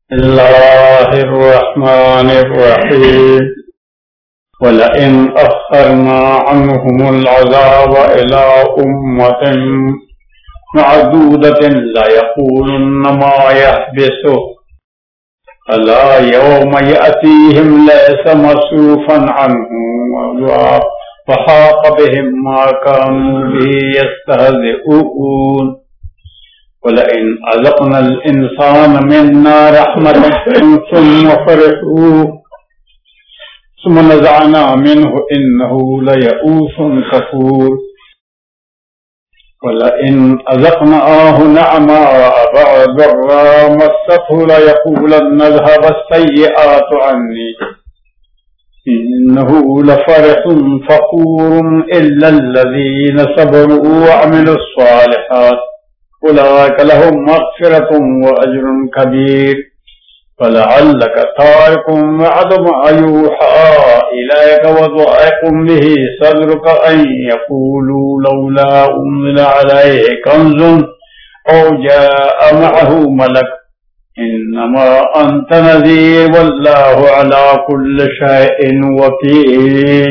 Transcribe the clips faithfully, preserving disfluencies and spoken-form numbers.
الله الرحمن الرحيم ولئن أخرنا عنهم العذاب إلى أمة معدودة ليقولن ما يحبسه ألا يوم يأتيهم ليس مصروفا عنهم وحاق بهم ما كانوا به يستهزئون ولئن أذقنا الإنسان منا رحمة ثم فرحوا ثم نزعنا منه إنه ليئوس كفور ولئن أذقناه نعماء بعد ضراء مسته ليقولن اذهب السيئات عني إنه لفرح فخور إلا الذين صبروا وعملوا الصالحات أولئك لهم مغفرة وأجر كبير فلعلك تارك بعض ما يوحى إليك وضائق به صدرك أن يقولوا لولا أنزل عليه كنز أو جاء معه ملك إنما أنت نذير والله على كل شيء وكيل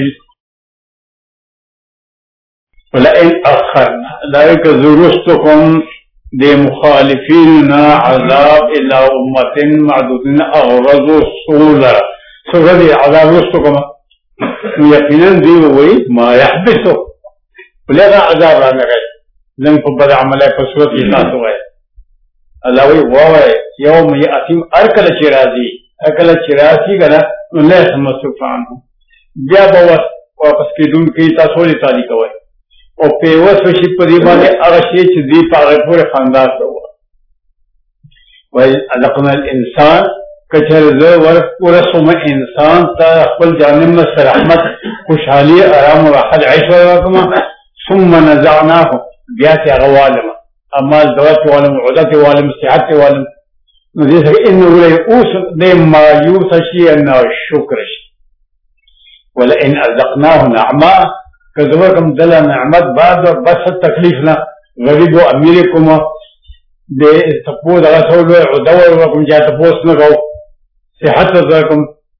ولئن أخرنا ذلك ذرستكم دے مخالفین عذاب الى امت معدودین اغرضوا الصولہ سورہ عذاب رستکم یقیناً دیو ہوئی ما یحبسو بلیغا عذاب رانا گئے لن فبد عملے فسورت حساس ہوئے اللہ ہوئی واوئے یوم یأتیم ارکل چرازی ارکل چرازی گنا لیس مصرفان ہوں بیا واپس کی دون کی تاسولی تالی کوئے او پیوس وشی پدی باندې هغه شی چې دی په هغه پورې خاندان ته وه وایي خلقنا الانسان کچر زه ورسوم انسان ته خپل جانب نه سره رحمت خوشحالي ارام او راحت عیش ورکړم ثم نزعناه بیا چې هغه والم اعمال دوات والم عدت والم صحت والم نو دې سره انه ليئوس دې مایوس شي ان شکر شي ولئن اذقناه نعما کذور کم دلا نعمت بعد بس تکلیف نہ غریب و امیر کم دے تپوز غسول عدور وکم جا تپوس نہ گو صحت وکم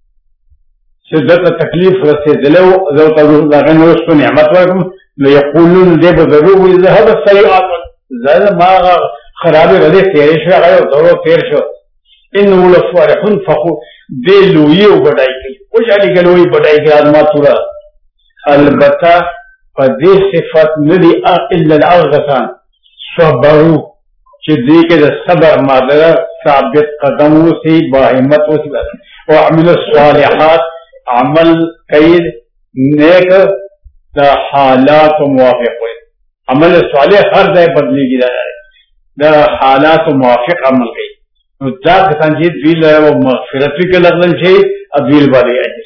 شدت تکلیف رسی دلو ذو تروح لغن رسو نعمت وکم لیقولون دے بذروب ذهب السیئات زل ما خراب غدی تیرے شو غیر ضرور تیر شو انہو لفارحن فخور دے لوئی و بڑائی کی کچھ علی کے لوئی بڑائی کی آدمات سورا البتہ فدی صفت ندی الا الاغسان صبرو چدی کے صبر مادر ثابت قدموں سے باہمت وعمل الصالحات عمل قید نیک دا حالات موافق ہوئے عمل صالح ہر دے بدلی کی جائے دا حالات موافق عمل گئی دا کسان جید ویل ہے وہ مغفرت بھی کے لغن چاہیے اب ویل بارے آئی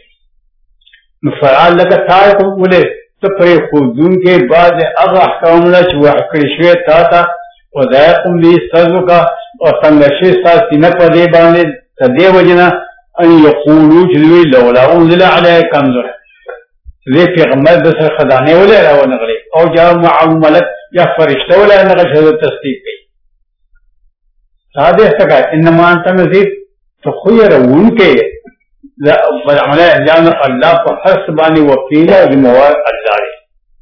نفعال لکا تارکم بولے تپری خودون کے بعد اغا احکام اللہ چو احکرشوی تاتا و دائقم لی سرزو کا و تنگشوی ساز تینک و دے باندے تدے وجنا ان یقولو جلوی لولا انزل علیہ کنزر دے پیغمبر دسر خزانے والے رہو نغلی او جا معاو ملک یا فرشتہ والے نغل شہد تصدیق کی سادہ سکا انما انتا نزید تو خویر ان کے عملہ انجام اللہ کو حس بانی وکیلہ ذموار اللہ ہے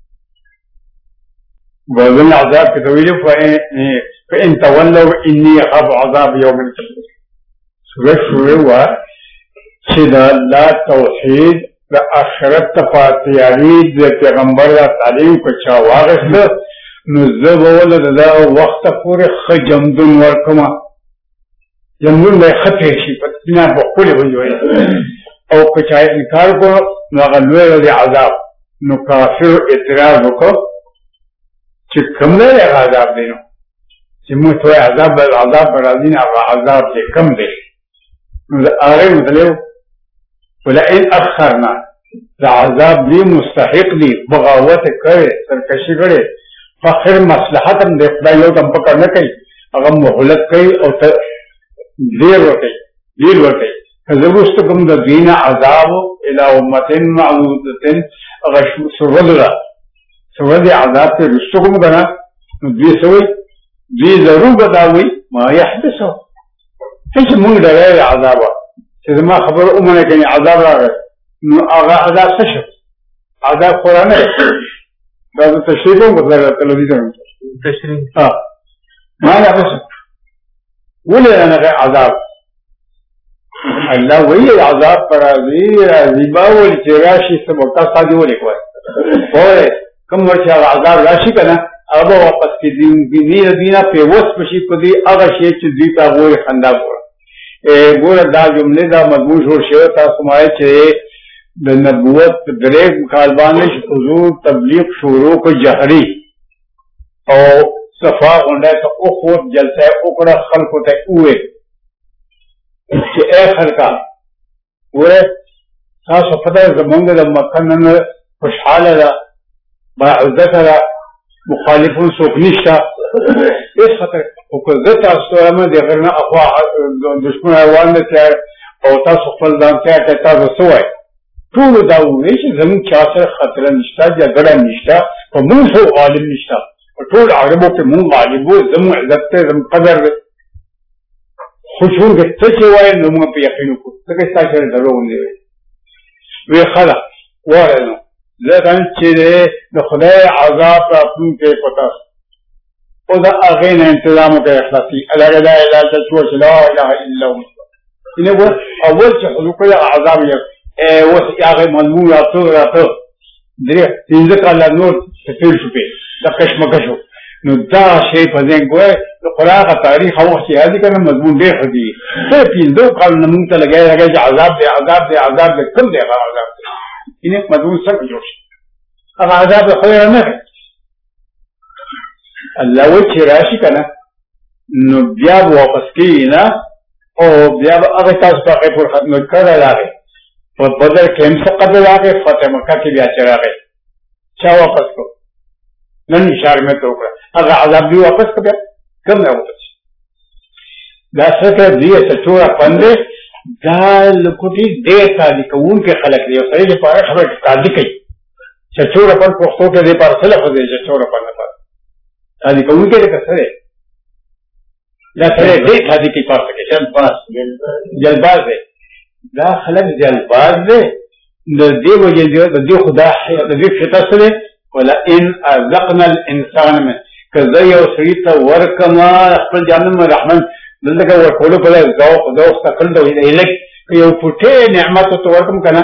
وذن عذاب کی طویل فإن تولوا انی اخاف عذاب یوم القیامة سورہ شروع ہوا سیدھا اللہ توحید دا آخرت تفاتیاری دا پیغمبر دا تعلیم کو چاواغس دا نزب ولد دا وقت پورے خجمدن ورکما جمدن بے خطر شی پتنا بقولی ہوئی ہوئی او کچھائے انکار کو نغلوے رضی عذاب نو کافر اعتراض کو چی کم دے لے عذاب دینو چی موتوے عذاب بل عذاب برازین اغا عذاب دے کم دے نو آرے مطلب ولئن اخرنا دا عذاب دی مستحق دی بغاوت کرے سرکشی کرے فخر مصلحتم دے خدایو تم پکر نکئی اغا محلت کئی او دیر وقتی دیر وقتی فذرستکم دا دین عذاب الى امت معدودت اغا سرد را سرد عذاب کے رستکم کنا دوی سوئی دوی ضرور بداوی ما یحبسو هیڅ مونږ ډېر عذاب چې زما خبره اومنه کوي عذاب راغی نو هغه عذاب څه شو عذاب قرآن ہے دا تشریح کوم بدل تلویزیون تشریح ها ما لا بس ولا انا عذاب الله وی عذاب پر ازي ازيبا ول چراشي سبق تاسو دی ولې کوي وای کوم ورته عذاب راشي کنه هغه واپس کې دین دیني دینا په وس پشي کو دی هغه شی چې دی تا وای خندا ګور ا ګور دا جمله دا مضمون جوړ شو تاسو مای چې د نبوت درې کال باندې حضور تبلیغ شروع کو جهري او صفا غونډه ته او خو جلسه وکړه خلکو ته وې چې اے خلکا وې تاسو په دې زمونږ د مکه نن خوشحاله ده با عزت ده مخالفون څوک نشته هیڅ خطر او که زه تاسو هم د غرنه اخوا دشمن روان دي او تاسو خپل ځان ته تاسو سوای ټول دا وایي چې زموږ چا سره خطر نشته جګړه نشته او موږ سو غالب نشته ټول عربو کې موږ غالب وو زموږ عزت ته زموږ قدر خوشون کې څه چې وایي نو موږ په یقین وکړو څنګه تاسو سره درو ونی وي خلا ورنه ځکه چې د خدای عذاب راتلونکی پتا او دا هغه نه تنظیم کوي اخلاصي الله لا اله الا الله لا اله الا هو انه اول چې خلق عذاب یې اوس هغه مضمون راته راته درې څنګه کله نور تفصیل شو په د کشمکشو نو دا شی په ځین ګوي د قرآن تاریخ او سیاسي کنه مضمون ډېر خدي څه پیندو کال نمون ته لګای راځي عذاب دی عذاب دی عذاب دی کوم دی عذاب اینه مضمون سره جوړ شي هغه عذاب خو نه الله و چې راشي کنه نو بیا واپس کینا او بیا هغه تاسو ته په خدمت کړه راغی په بدر کې هم څه قدر راغی فتح مکه کې بیا چې راغی چا واپس کو نن اشاره مې ته وکړه هغه عذاب دی واپس کړه کوم نه واپس دا څه دی چې ټول پندې دا لکوټي ډېر تاریخ کوونکې خلک دی او سړي لپاره خبره تاریخ کوي چې ټول په پښتو کې دې پر څه لفظ دی چې ټول په نه پات تاریخ کوونکې څه سره دا سره دې تاریخ کې پاتې کې جلباز جلباز دی دا خلک جلباز دی د دې وجه دی د دې خدا د دې فطرت سره ولا ان ازقنا الانسان من کذا یو سړي ته ورکما خپل جانم رحمان دلته ورکول په ذوق ذوق تکل دی الک یو پټه نعمت ته ورکم کنه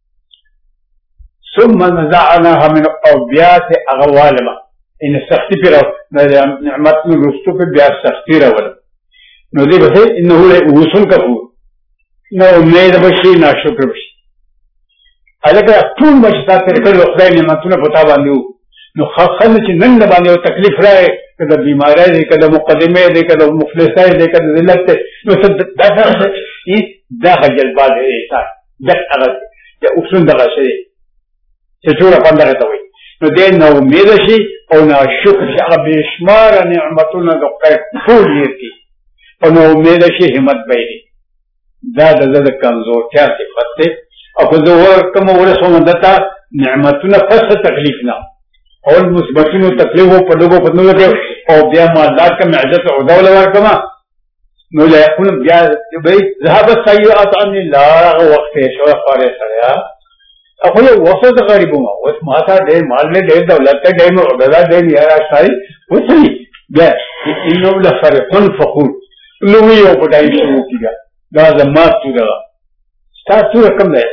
ثم نزعناها من اوبيات اغوالما ان سختي پر نعمت نو رستو په بیا سختي راول نو دې به انه وصول کفور نو امید بشي ناشکر بشي الګا ټول مشتا تر کله خدای نعمتونه پتا باندې نو خاصه چې نن باندې یو تکلیف راځي کله بیماری دی کله مقدمه دی کله مفلسای دی کله ذلت نو دا څه دا جلباز دی تاسو دغه هغه د اصول دغه شی چې ټول په دغه ته وي نو دې نو امید شي او ناشکر شي هغه بشمار نعمتونه د ټول یې او نو امید شي همت بېدي دا د زړه کمزورتیا صفت ده او که زه ورکم ورسوم دته نعمتونه پس تکلیف نه او مثبتونو تکلیف په دغه په نو کې او بیا مالدار کم عزت او دوله ورکما نو لا يكون بیا به ذهب السيئات عن الله وقت شو خارې سره اخو یو وسط غریب ما اوس ماته ډېر مال له ډېر دولت ته ډېر عدالت ډېر یاره شای وڅلی بیا انه لفرقن فخور نو یو پټای شو کیږي دا زما تو دا تاسو کوم دی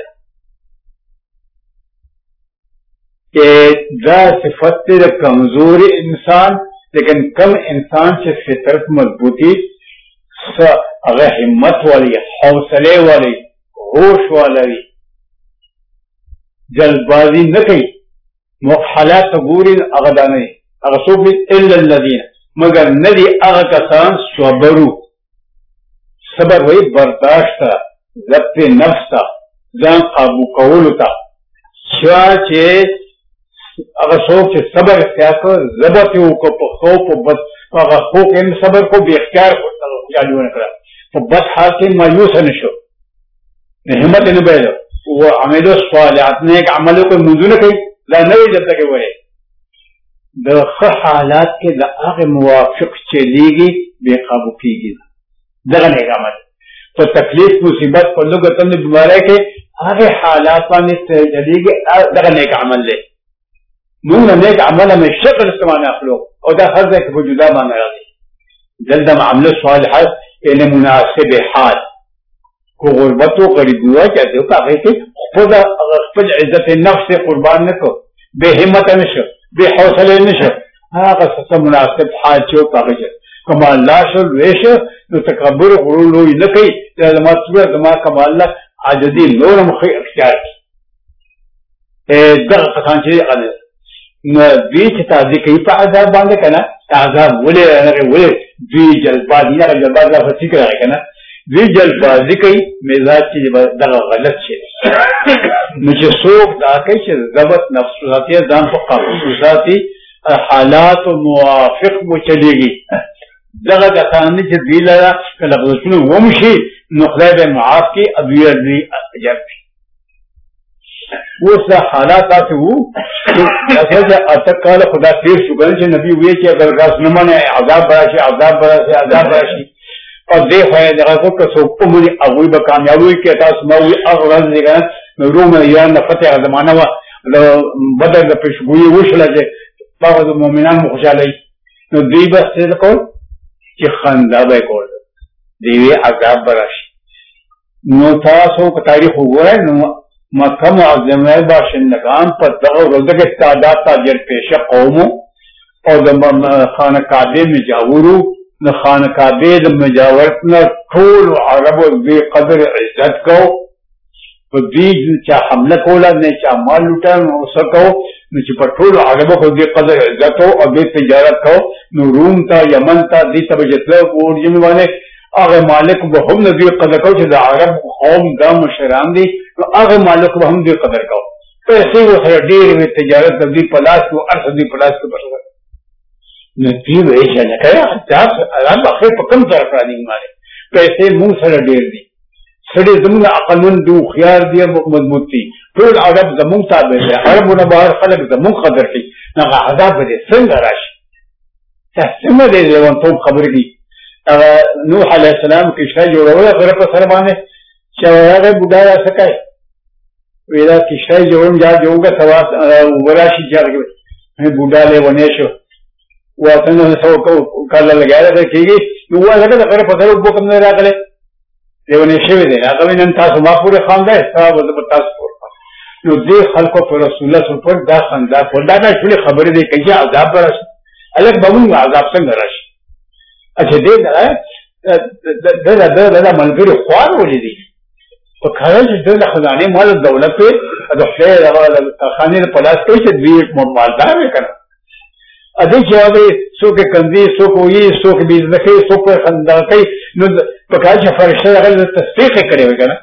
کہ دا صفت دا کمزور انسان لیکن کم انسان سے فطرت مضبوطی اگر ہمت والی حوصلے والی ہوش والی جلد بازی نہ کئی مخالات گوری اغدا نہیں اغسوب الا الذین مگر ندی اغا کسان صبرو صبر ہوئی برداشت ضبط نفس تا ځان قابو کولو تا شوا چې هغه څوک چې صبر اختیار کړ ضبط یې وکړ په خوف او بد هغه خوف یې صبر کو بې اختیار جالي ونه کړه په بد حال کې مایوس نه شو همت نه بایلو او عمل صالحات نیک عملو کو منځونه کوي لا نوې جته کې وایي د ښه حالات کې د هغه موافق چلیږي بې قابو کېږي دغه نیک عمل تو تکلیف مصیبت پر لوگ تم نے بیماری کے آگے حالات پانے چلی گئے دغه نیک عمل لے مونږ نیک عمل میں شکل استعمال اخلو او دا هر ځای کې جدا باندې راځي جلد معاملې صالحات یعنی مناسب حال کو غربت و غریبی ہوا چاہتے ہو کہ کہ خود خپل عزت نفس قربان نہ کو بے ہمت نشو بے حوصلے نشو هغه څه مناسب حال چې پاګه کما الله شو ویش نو تکبر غرور لوی نه کوي دا ما څه ما کما الله عجزي نور مخ اختیار ا دغه کسان چې ان نو دوی چې تاسو کوي په عذاب باندې کنه عذاب ولې نه ولې دوی جلبازي نه جلبازي په فکر راځي کنه دوی جلبازي کوي مزاج چې دغه غلط شي نو چې څوک دا کوي چې ضبط نفس ذاتي ځان په قابو ذاتي حالات موافق مو چلےږي دغه د قانون چې دی لاره کله غوښنه ومشي نو خدای به معاف کی ابي ارضي اجر وسه حالات تاسو وو چې اتکاله خدا تیر شو ګل چې نبی وی چې اگر غاس نه منه عذاب راشي عذاب راشي عذاب راشي او دې خو دغه کو که څوک په مولي هغه به کامیابی کې تاسو نو وی اغراض دي نو روم ایران د فتح زمانہ وا بدر د پښګوي وشله چې بعض مؤمنان خوشاله نو دوی به څه کول چې خندا به کول دی عذاب براشي نو تاسو په تاریخ وګورئ نو مکه معظمه باشندگان په دغه ورځ کې تعداد تاجر پیشه قوم او د خانه کعبه مجاورو د خانه کعبه د مجاورت نه ټول عربو به قدر عزت کو په دې چې حمله کوله نه چې مال لوټه نو سکو نو چې په ټول عربو کو دې قدر عزت او د تجارت کو نو روم ته یمن ته دې ته بجتله ورجن باندې هغه مالک به هم دې قدر کو چې د عرب قوم د مشران دي نو هغه مالک به هم دې قدر کو پیسې وسره ډېر تجارت دې پلاس او ارث دې پلاس کې بشو نو دې وایي چې کله تاسو عرب اخر په کوم ځای راځي مال پیسې مو سره ډېر دي سړي زموږ عقلمن دي خيار دي مضبوط دي ټول عرب زموږ تابع دي عربونه بهر خلک زموږ قدر کوي هغه عذاب دې څنګه راشي څنګه دې لون ټوب خبرې دي نوح عليه السلام کشته جوړول غره په سر باندې چې هغه بوډا راځي ویلا کشته جوړم جا جوړه سواس وراشي چې بوډا له ونه شو واتنه سو کو کله لګاله ده کیږي نو هغه غره په سر وبو کوم نه راغله دیونه شوی دی هغه نن تاسو ما پورې خان ده تاسو د تاسو پور نو دې خلکو پر رسول الله صلی الله علیه وسلم دا خندا خدا نه ټول خبرې دی چې عذاب راشي الګ بمون عذاب څنګه راشي اچھا دې دا دا دا دا ملګری خوان ولې په کار چې د خزانه مال دولت په د خیر د خانه په لاس کې چې دوی مالدار وکړه ا دې چې څوک کندي څوک وي څوک بيزنسي څوک خندقي نو په کار چې فرشته هغه تصدیق کړي وکړه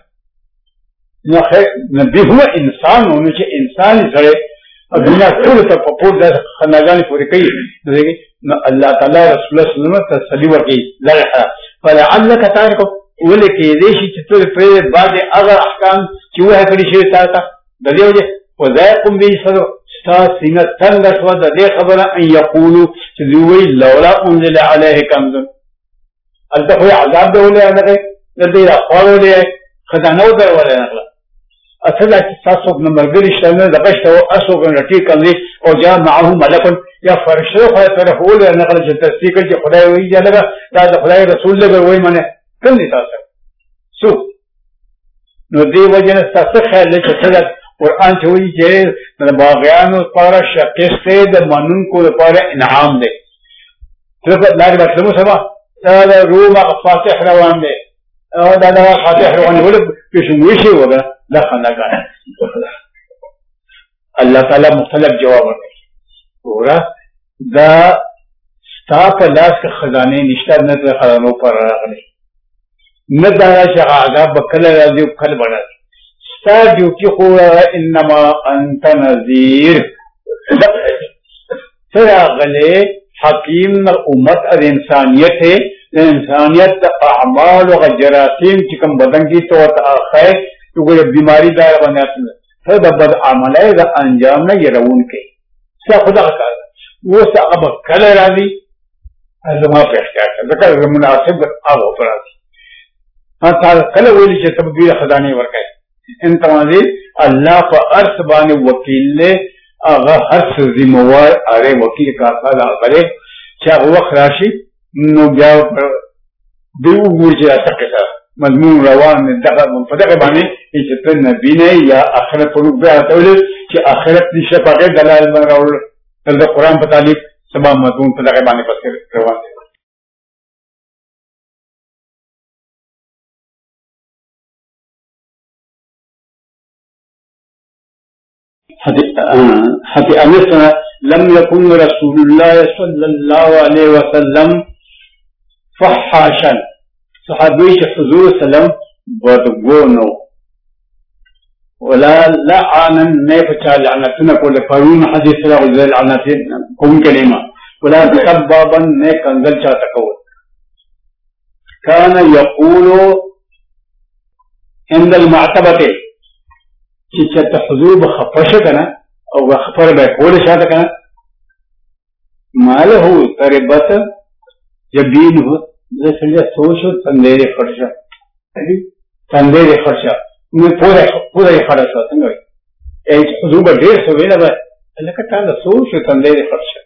نو خیر نبی هو انسان نو چې انسان سره دنیا ټول ته په پور د خندګان پورې کوي نو الله تعالی رسول الله صلی الله علیه وسلم تسلی ورکړي لره فلعلک تارک ولکه دې شي چې ټول په بعد هغه احکام چې وه کړی شي تاسو د دې وجه وذاقم به صدر سینه څنګه شو د دې خبره ان یقولو چې دوی لولا انزل علیه کنز الته عذاب ده ولا نه د دې اخوالو له خدانو ده ولا نه اصل چې تاسو په مرګري شنه د بشته او اسو غنټی کړي او جاء معه ملک یا فرشتو خو سره هول نه کړي چې تصدیق کوي خدای وی جلګه دا د خدای رسول له وی منه کله تاسو سو نو دی وجنه تاسو خیال چې څنګه قرآن چې وی چې د باغیانو لپاره شقیسته د منونکو لپاره انعام دی څه لاري بسمو سبا دا روم فاتح روان دی او دا دا فاتح روان ول پښنوي شي وګه دا خندګان الله تعالی مختلف جواب ورکړي ورا دا ستا په لاس کې خزانه نشته نه د خزانو پر راغلي نه دا چې عذاب کله راځي کله باندې ستا ډیوټي خو انما انت نذیر سراغله حکیم امت ار انسانیت ہے انسانیت اعمال و جراثیم چې کوم بدن کې تو خیر تو کوئی بیماری دار باندې ته د بد عمله د انجام نه يرون کې څه خدا کار و څه اب کله راځي ازما په اختیار ذکر مناسب هغه فرض ہاں کله ویل چې تبدیل خزانه ورکړي ان تمازي الله په ارث باندې وکیل له هغه هر څه ذمہوار اره وکیل کا کاله غره چې هغه وخت راشي نو بیا دیو ګورځي تاسو مضمون روان دغه په دغه باندې چې ته نبی نه یا آخرت په لور بیا ته ویل چې آخرت نشه پاره دلایل باندې راول د قرآن په تعلیق سبا مضمون په دغه باندې پسې روان دي. حتى أنسنا لم يكن رسول الله صلى الله عليه وسلم فحاشا صحابي حضور سلم بدغونو ولا لعنا نفتا لعنتنا كل فرون حديث لا غزل لعنتنا كم كلمة ولا سبابا نكنزل شاتكو كان يقول عند المعتبة چې حضور بخفشه کنه او بخفر به کول شاته کنه ماله تربت جبینه زسله سوشو تندې خرچه تندې خرچه نو پوره پوره خرچه څنګه ای حضور به ډیر څه ویل به لکه تاسو سوشو تندې خرچه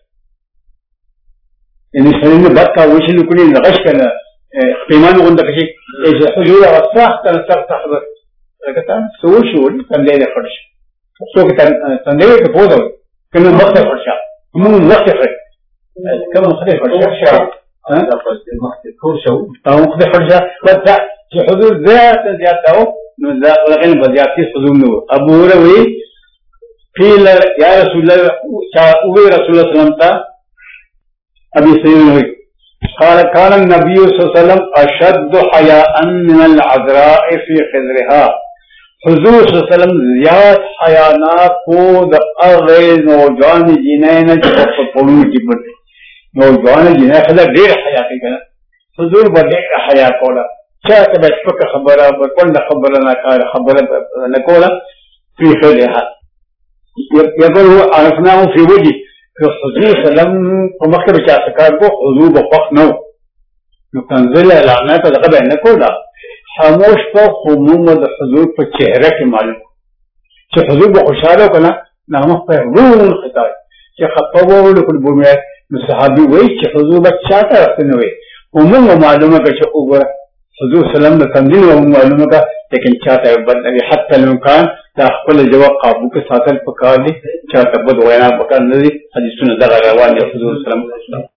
ان شرینه بکا وشل کړي نغش کنه پیمانه غونډه کې حضور واستخ تر سخت حضرت لکه تاسو سوشو تندې خرچه څوک تندې ته پوهه کنه وخت خرچه موږ وخت خرچه کوم وخت خرچه ها دا پس وخت خرچه او وخت خرچه بس چې حضور ذات زیاتو نو دا لغن بزیاتی حضور نو ابو هريره قيل يا رسول الله او رسول الله صلی الله علیه وسلم تا ابي سيدنا قال كان النبي صلى الله عليه وسلم اشد حياء من العذراء في خضرها حضور صلی اللہ علیہ وسلم زیاد حیانا کو دا اغی نوجوان جنین جو پڑھوں کی پڑھتے نوجوان جنین خدا دیر حیاء کی کنا حضور با دیر حیاء کولا چاہتا با شپک خبرہ بکل خبرہ نکار خبرہ نکولا فی خلها یقول هو عرفناه فی وجه کہ حضور صلی اللہ علیہ وسلم کو مکتب چاہتکار کو حضور بفق نو نو کنزل اعلانات لقب نکولا خاموش په محمد حضور په چهره کې معلوم چې حضور به خوشاله کنا نامه په روح خطاب چې خطبه ولکل بومه نو صحابي وایي چې حضور به چاته راځنه وي عموم معلومه کې چې وګوره حضور سلام د تنظیم او معلومه کا لیکن چاته بدل حتی لو کان دا خپل جواب قابو کې ساتل پکار دي چاته بد وینا پکار نه دي حدیثونه دغه روان دي حضور سلام